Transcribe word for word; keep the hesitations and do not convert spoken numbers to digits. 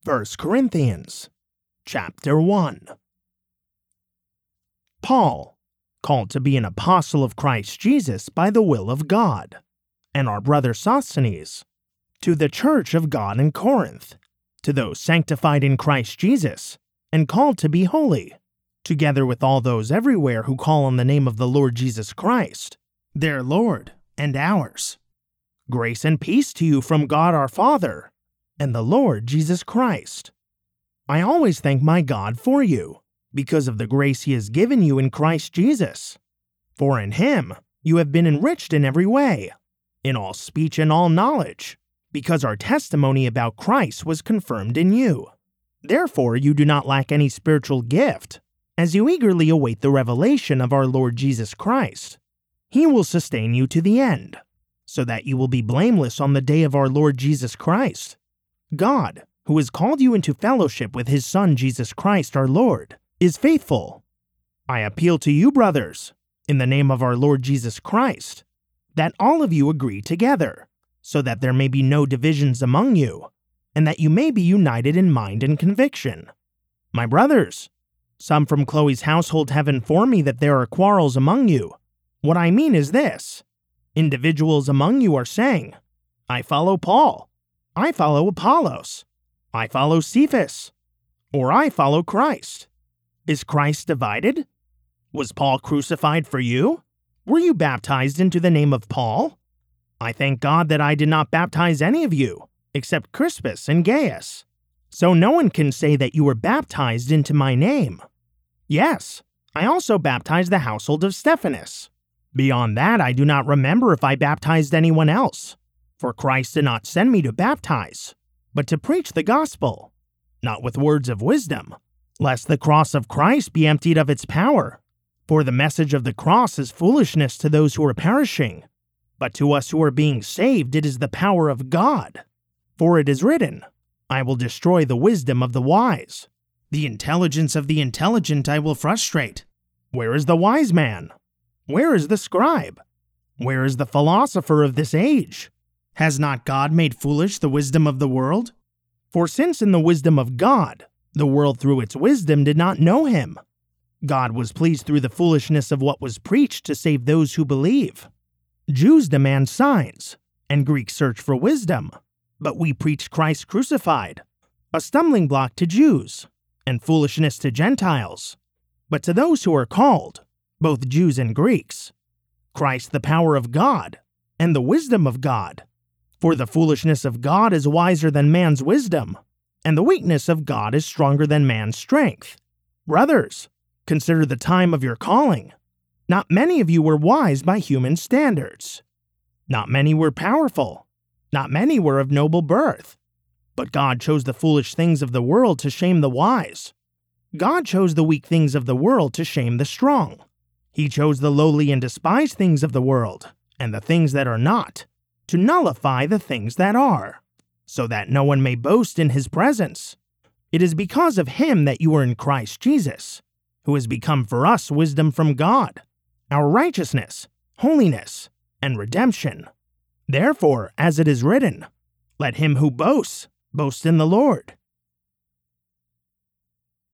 First Corinthians, chapter one. Paul, called to be an apostle of Christ Jesus by the will of God, and our brother Sosthenes, to the church of God in Corinth, to those sanctified in Christ Jesus, and called to be holy, together with all those everywhere who call on the name of the Lord Jesus Christ, their Lord and ours. Grace and peace to you from God our Father and the Lord Jesus Christ. I always thank my God for you, because of the grace He has given you in Christ Jesus. For in Him you have been enriched in every way, in all speech and all knowledge, because our testimony about Christ was confirmed in you. Therefore you do not lack any spiritual gift, as you eagerly await the revelation of our Lord Jesus Christ. He will sustain you to the end, so that you will be blameless on the day of our Lord Jesus Christ. God, who has called you into fellowship with His Son Jesus Christ our Lord, is faithful. I appeal to you, brothers, in the name of our Lord Jesus Christ, that all of you agree together, so that there may be no divisions among you, and that you may be united in mind and conviction. My brothers, some from Chloe's household have informed me that there are quarrels among you. What I mean is this: individuals among you are saying, I follow Paul, I follow Apollos, I follow Cephas, or I follow Christ. Is Christ divided? Was Paul crucified for you? Were you baptized into the name of Paul? I thank God that I did not baptize any of you, except Crispus and Gaius. So no one can say that you were baptized into my name. Yes, I also baptized the household of Stephanas. Beyond that, I do not remember if I baptized anyone else. For Christ did not send me to baptize, but to preach the gospel, not with words of wisdom, lest the cross of Christ be emptied of its power. For the message of the cross is foolishness to those who are perishing, but to us who are being saved it is the power of God. For it is written, I will destroy the wisdom of the wise. The intelligence of the intelligent I will frustrate. Where is the wise man? Where is the scribe? Where is the philosopher of this age? Has not God made foolish the wisdom of the world? For since in the wisdom of God, the world through its wisdom did not know Him, God was pleased through the foolishness of what was preached to save those who believe. Jews demand signs, and Greeks search for wisdom, but we preach Christ crucified, a stumbling block to Jews, and foolishness to Gentiles. But to those who are called, both Jews and Greeks, Christ the power of God, and the wisdom of God. For the foolishness of God is wiser than man's wisdom, and the weakness of God is stronger than man's strength. Brothers, consider the time of your calling. Not many of you were wise by human standards. Not many were powerful. Not many were of noble birth. But God chose the foolish things of the world to shame the wise. God chose the weak things of the world to shame the strong. He chose the lowly and despised things of the world, and the things that are not, to nullify the things that are, so that no one may boast in His presence. It is because of Him that you are in Christ Jesus, who has become for us wisdom from God, our righteousness, holiness, and redemption. Therefore, as it is written, let him who boasts, boast in the Lord.